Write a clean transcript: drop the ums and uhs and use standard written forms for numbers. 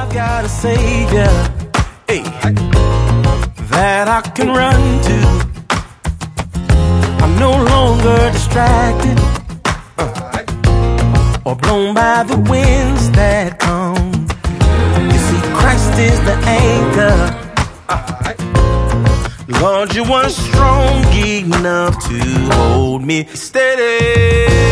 I've got a savior, hey, that I can run to. I'm no longer distracted or blown by the winds that come. You see, Christ is the anchor. Lord, you were strong enough to hold me steady.